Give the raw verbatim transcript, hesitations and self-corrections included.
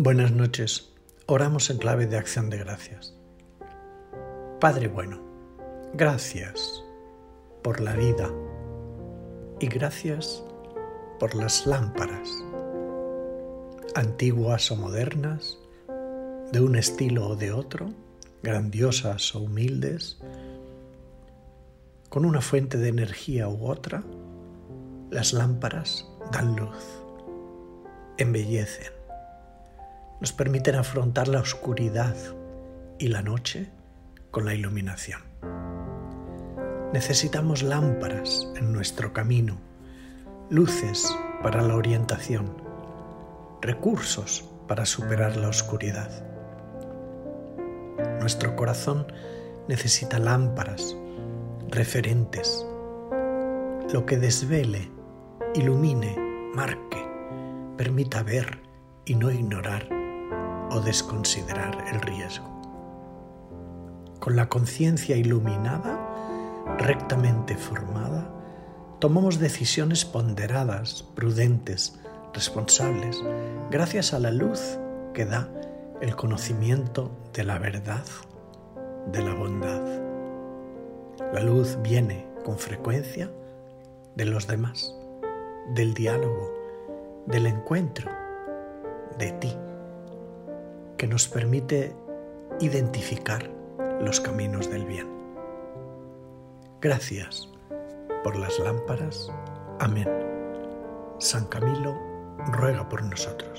Buenas noches. Oramos en clave de acción de gracias. Padre bueno, gracias por la vida y gracias por las lámparas, antiguas o modernas, de un estilo o de otro, grandiosas o humildes, con una fuente de energía u otra. Las lámparas dan luz, embellecen, nos permiten afrontar la oscuridad y la noche con la iluminación. Necesitamos lámparas en nuestro camino, luces para la orientación, recursos para superar la oscuridad. Nuestro corazón necesita lámparas, referentes, lo que desvele, ilumine, marque, permita ver y no ignorar o desconsiderar el riesgo. Con la conciencia iluminada, rectamente formada, tomamos decisiones ponderadas, prudentes, responsables, gracias a la luz que da el conocimiento de la verdad, de la bondad. La luz viene con frecuencia de los demás, del diálogo, del encuentro, de ti, que nos permite identificar los caminos del bien. Gracias por las lámparas. Amén. San Camilo ruega por nosotros.